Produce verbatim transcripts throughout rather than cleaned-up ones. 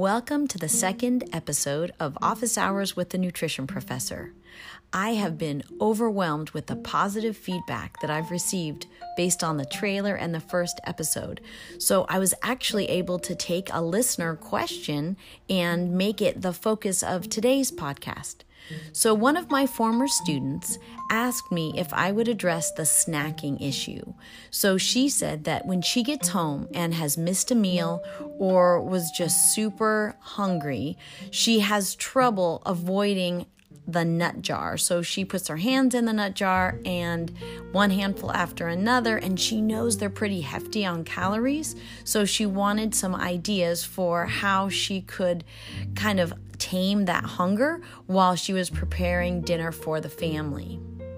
Welcome to the second episode of Office Hours with the Nutrition Professor. I have been overwhelmed with the positive feedback that I've received based on the trailer and the first episode. So I was actually able to take a listener question and make it the focus of today's podcast. So one of my former students asked me if I would address the snacking issue. So she said that when she gets home and has missed a meal or was just super hungry, she has trouble avoiding the nut jar. So she puts her hands in the nut jar and one handful after another, and she knows they're pretty hefty on calories. So she wanted some ideas for how she could kind of tame that hunger while she was preparing dinner for the family.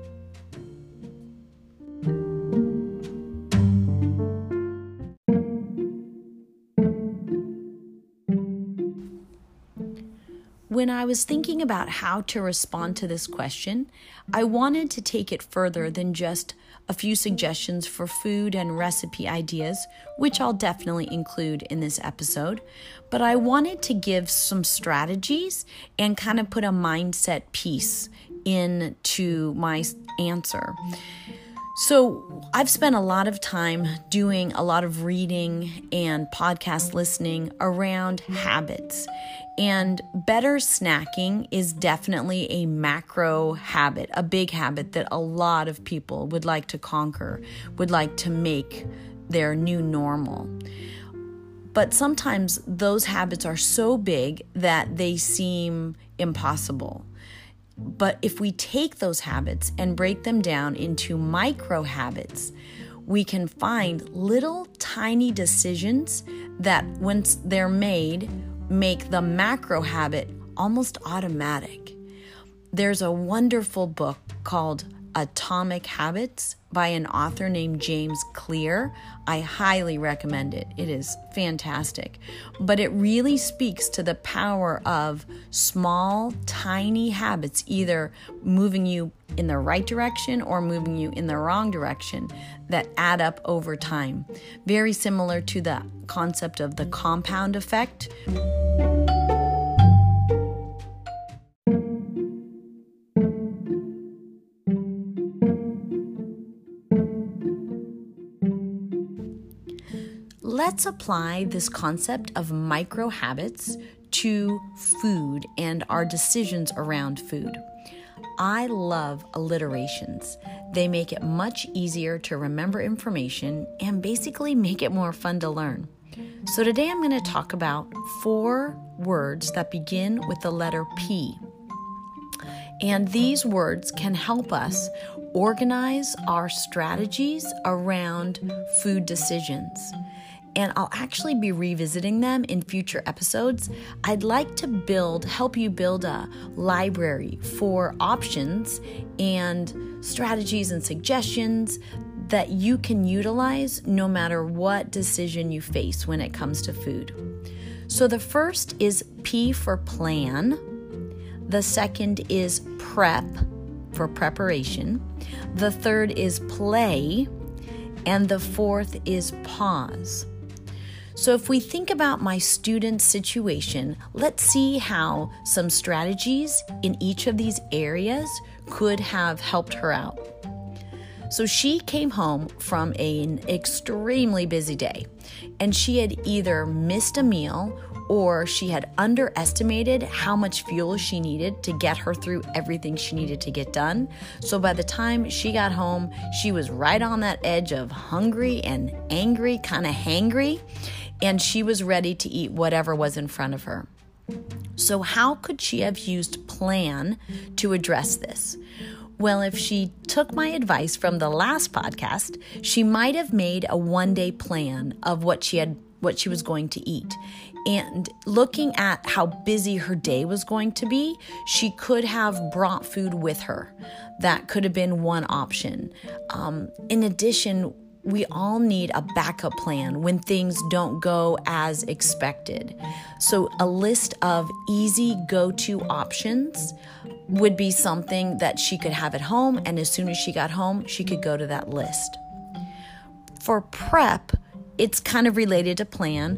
When I was thinking about how to respond to this question, I wanted to take it further than just a few suggestions for food and recipe ideas, which I'll definitely include in this episode, but I wanted to give some strategies and kind of put a mindset piece into my answer. So I've spent a lot of time doing a lot of reading and podcast listening around habits. And better snacking is definitely a macro habit, a big habit that a lot of people would like to conquer, would like to make their new normal. But sometimes those habits are so big that they seem impossible. But if we take those habits and break them down into micro habits, we can find little tiny decisions that, once they're made, make the macro habit almost automatic. There's a wonderful book called Atomic Habits by an author named James Clear. I highly recommend it. It is fantastic. But it really speaks to the power of small, tiny habits, either moving you in the right direction or moving you in the wrong direction, that add up over time. Very similar to the concept of the compound effect. Let's apply this concept of micro habits to food and our decisions around food. I love alliterations. They make it much easier to remember information and basically make it more fun to learn. So today I'm going to talk about four words that begin with the letter P. And these words can help us organize our strategies around food decisions. And I'll actually be revisiting them in future episodes. I'd like to build, help you build a library for options and strategies and suggestions that you can utilize no matter what decision you face when it comes to food. So the first is P for plan. The second is prep, for preparation. The third is play. And the fourth is pause. So if we think about my student's situation, let's see how some strategies in each of these areas could have helped her out. So she came home from an extremely busy day, and she had either missed a meal or she had underestimated how much fuel she needed to get her through everything she needed to get done. So by the time she got home, she was right on that edge of hungry and angry, kind of hangry, and she was ready to eat whatever was in front of her. So how could she have used plan to address this? Well, if she took my advice from the last podcast, she might have made a one-day plan of what she had, what she was going to eat. And looking at how busy her day was going to be, she could have brought food with her. That could have been one option. Um, in addition, we all need a backup plan when things don't go as expected. So a list of easy go-to options would be something that she could have at home, and as soon as she got home, she could go to that list. For prep, it's kind of related to plan,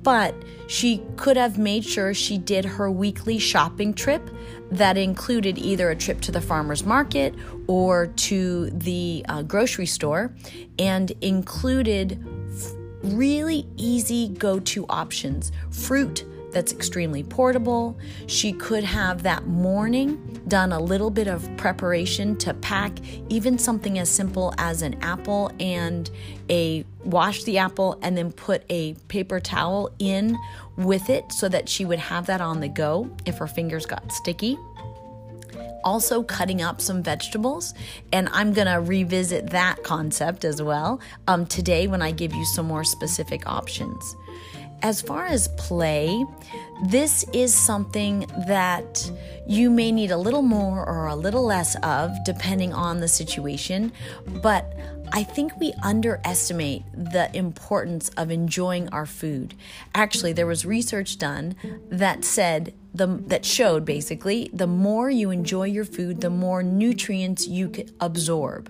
but she could have made sure she did her weekly shopping trip that included either a trip to the farmer's market or to the uh, grocery store, and included f- really easy go-to options. Fruit that's extremely portable. She could have that morning done a little bit of preparation to pack even something as simple as an apple and a wash the apple and then put a paper towel in with it so that she would have that on the go if her fingers got sticky. Also cutting up some vegetables, and I'm going to revisit that concept as well um, today when I give you some more specific options. As far as play, this is something that you may need a little more or a little less of depending on the situation, but I think we underestimate the importance of enjoying our food. Actually, there was research done that said the that showed basically the more you enjoy your food, the more nutrients you can absorb.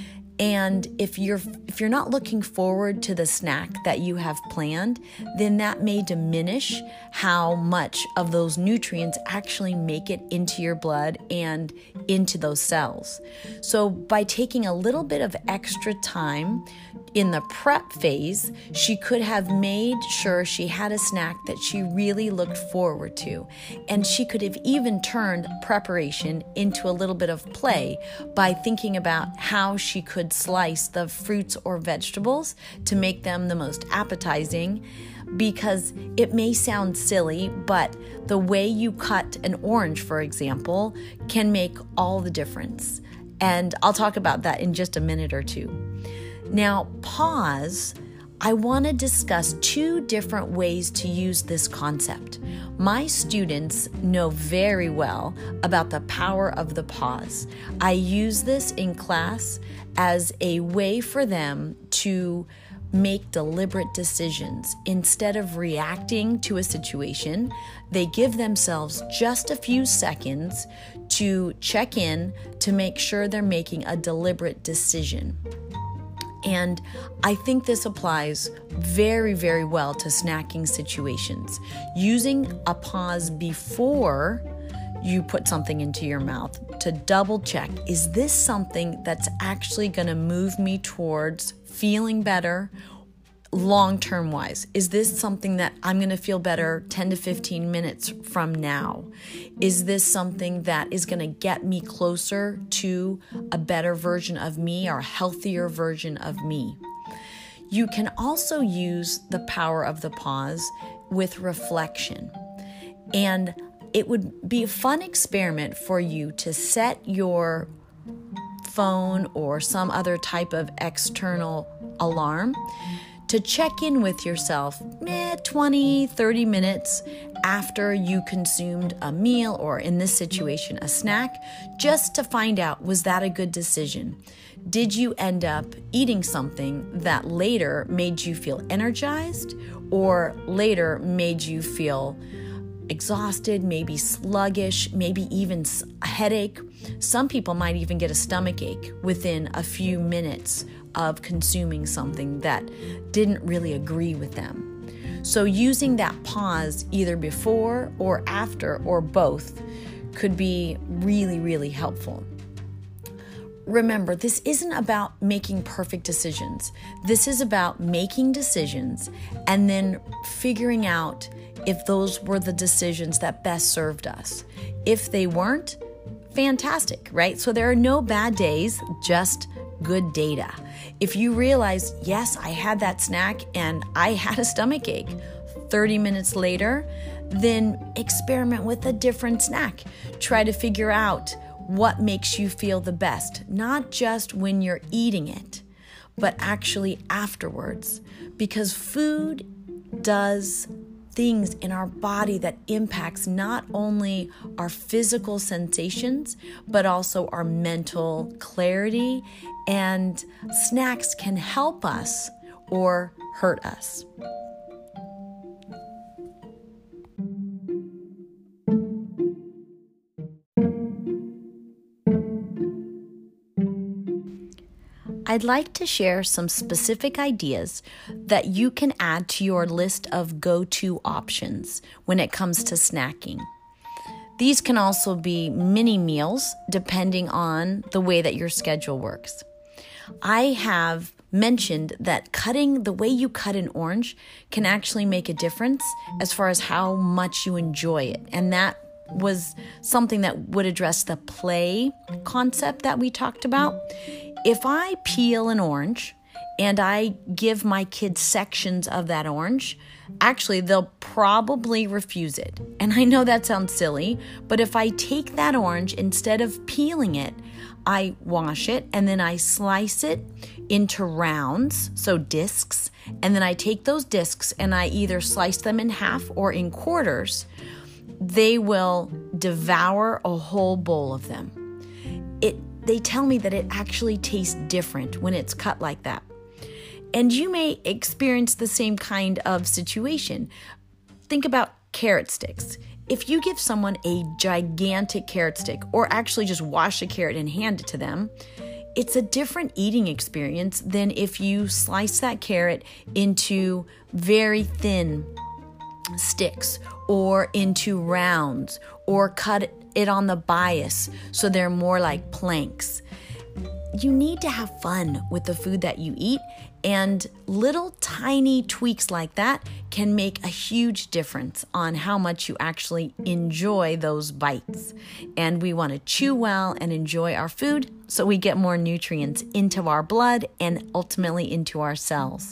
And if you're if you're not looking forward to the snack that you have planned, then that may diminish how much of those nutrients actually make it into your blood and into those cells. So by taking a little bit of extra time in the prep phase, she could have made sure she had a snack that she really looked forward to. And she could have even turned preparation into a little bit of play by thinking about how she could slice the fruits or vegetables to make them the most appetizing, because it may sound silly, but the way you cut an orange, for example, can make all the difference. And I'll talk about that in just a minute or two. Now, pause. I want to discuss two different ways to use this concept. My students know very well about the power of the pause. I use this in class as a way for them to make deliberate decisions. Instead of reacting to a situation, they give themselves just a few seconds to check in to make sure they're making a deliberate decision. And I think this applies very, very well to snacking situations. Using a pause before you put something into your mouth to double check, is this something that's actually going to move me towards feeling better long-term wise? Is this something that I'm going to feel better ten to fifteen minutes from now? Is this something that is going to get me closer to a better version of me or a healthier version of me? You can also use the power of the pause with reflection. And it would be a fun experiment for you to set your phone or some other type of external alarm to check in with yourself eh, twenty, thirty minutes after you consumed a meal, or in this situation, a snack, just to find out, was that a good decision? Did you end up eating something that later made you feel energized, or later made you feel exhausted, maybe sluggish, maybe even a headache? Some people might even get a stomach ache within a few minutes of consuming something that didn't really agree with them. So using that pause either before or after or both could be really, really helpful. Remember, this isn't about making perfect decisions. This is about making decisions and then figuring out if those were the decisions that best served us. If they weren't, fantastic, right? So there are no bad days, just good data. If you realize, yes, I had that snack and I had a stomach ache thirty minutes later, then experiment with a different snack. Try to figure out what makes you feel the best, not just when you're eating it, but actually afterwards, because food does things in our body that impacts not only our physical sensations, but also our mental clarity, and snacks can help us or hurt us. I'd like to share some specific ideas that you can add to your list of go-to options when it comes to snacking. These can also be mini meals depending on the way that your schedule works. I have mentioned that cutting the way you cut an orange can actually make a difference as far as how much you enjoy it. And that was something that would address the play concept that we talked about. If I peel an orange and I give my kids sections of that orange, actually, they'll probably refuse it. And I know that sounds silly, but if I take that orange, instead of peeling it, I wash it and then I slice it into rounds, so discs, and then I take those discs and I either slice them in half or in quarters. They will devour a whole bowl of them. It, they tell me that it actually tastes different when it's cut like that. And you may experience the same kind of situation. Think about carrot sticks. If you give someone a gigantic carrot stick, or actually just wash a carrot and hand it to them, it's a different eating experience than if you slice that carrot into very thin sticks or into rounds or cut it on the bias so they're more like planks. You need to have fun with the food that you eat, and little tiny tweaks like that can make a huge difference on how much you actually enjoy those bites. And we want to chew well and enjoy our food so we get more nutrients into our blood and ultimately into our cells.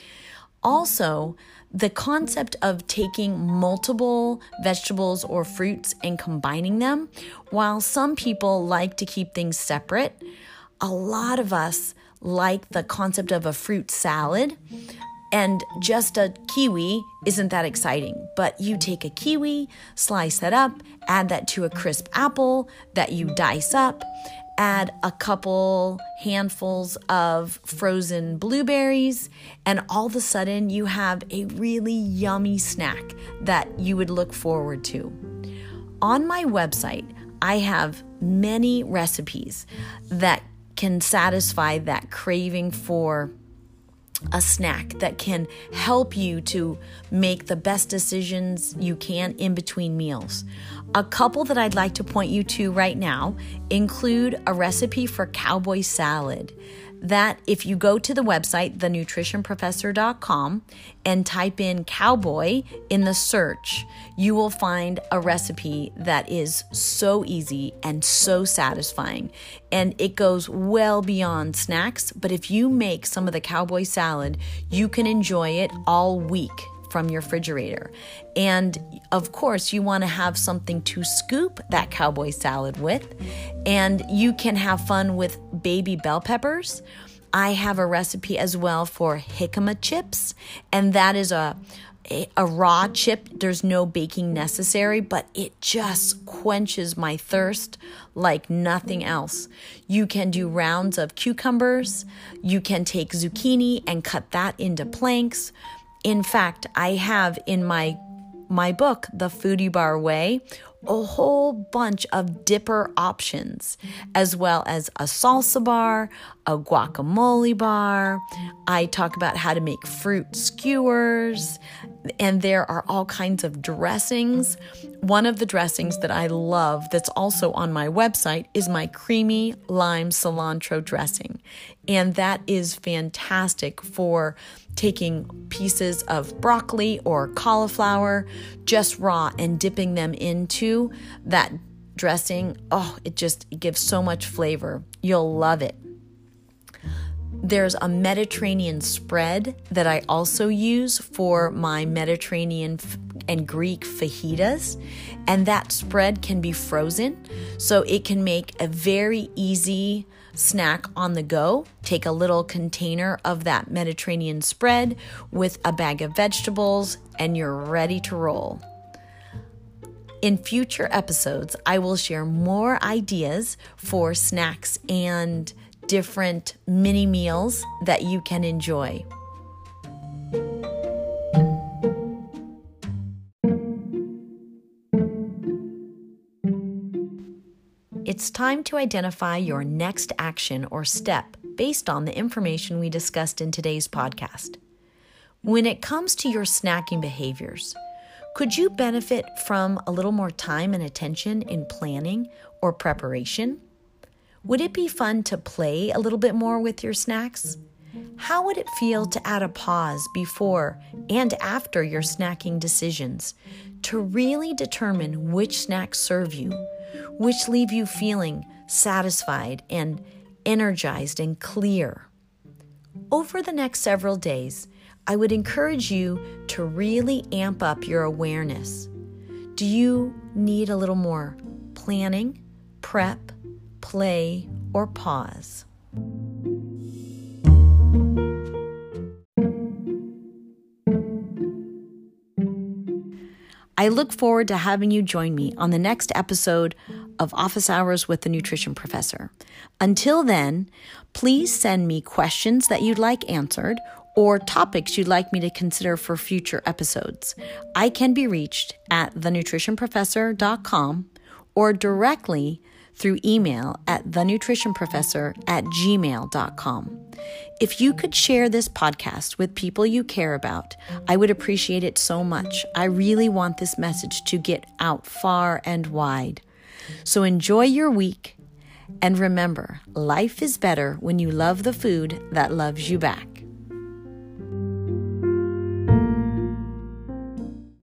Also, the concept of taking multiple vegetables or fruits and combining them, while some people like to keep things separate, a lot of us like the concept of a fruit salad, and just a kiwi isn't that exciting. But you take a kiwi, slice that up, add that to a crisp apple that you dice up, add a couple handfuls of frozen blueberries, and all of a sudden you have a really yummy snack that you would look forward to. On my website, I have many recipes that can satisfy that craving for a snack, that can help you to make the best decisions you can in between meals. A couple that I'd like to point you to right now include a recipe for cowboy salad that if you go to the website, the nutrition professor dot com, and type in cowboy in the search, you will find a recipe that is so easy and so satisfying. And it goes well beyond snacks, but if you make some of the cowboy salad, you can enjoy it all week from your refrigerator. And of course, you want to have something to scoop that cowboy salad with, and you can have fun with baby bell peppers. I have a recipe as well for jicama chips, and that is a a raw chip. There's no baking necessary, but it just quenches my thirst like nothing else. You can do rounds of cucumbers. You can take zucchini and cut that into planks. In fact, I have in my my book, The Foodie Bar Way, a whole bunch of dipper options, as well as a salsa bar, a guacamole bar. I talk about how to make fruit skewers, and there are all kinds of dressings. One of the dressings that I love that's also on my website is my creamy lime cilantro dressing. And that is fantastic for taking pieces of broccoli or cauliflower just raw and dipping them into that dressing. Oh, it just it gives so much flavor. You'll love it. There's a Mediterranean spread that I also use for my Mediterranean and Greek fajitas, and that spread can be frozen, so it can make a very easy snack on the go. Take a little container of that Mediterranean spread with a bag of vegetables, and you're ready to roll. In future episodes, I will share more ideas for snacks and different mini meals that you can enjoy. It's time to identify your next action or step based on the information we discussed in today's podcast. When it comes to your snacking behaviors, could you benefit from a little more time and attention in planning or preparation? Would it be fun to play a little bit more with your snacks? How would it feel to add a pause before and after your snacking decisions to really determine which snacks serve you, which leave you feeling satisfied and energized and clear? Over the next several days, I would encourage you to really amp up your awareness. Do you need a little more planning, prep, play, or pause? I look forward to having you join me on the next episode of Office Hours with the Nutrition Professor. Until then, please send me questions that you'd like answered or topics you'd like me to consider for future episodes. I can be reached at the nutrition professor dot com or directly through email at the nutrition professor at gmail dot com. If you could share this podcast with people you care about, I would appreciate it so much. I really want this message to get out far and wide. So enjoy your week, and remember, life is better when you love the food that loves you back.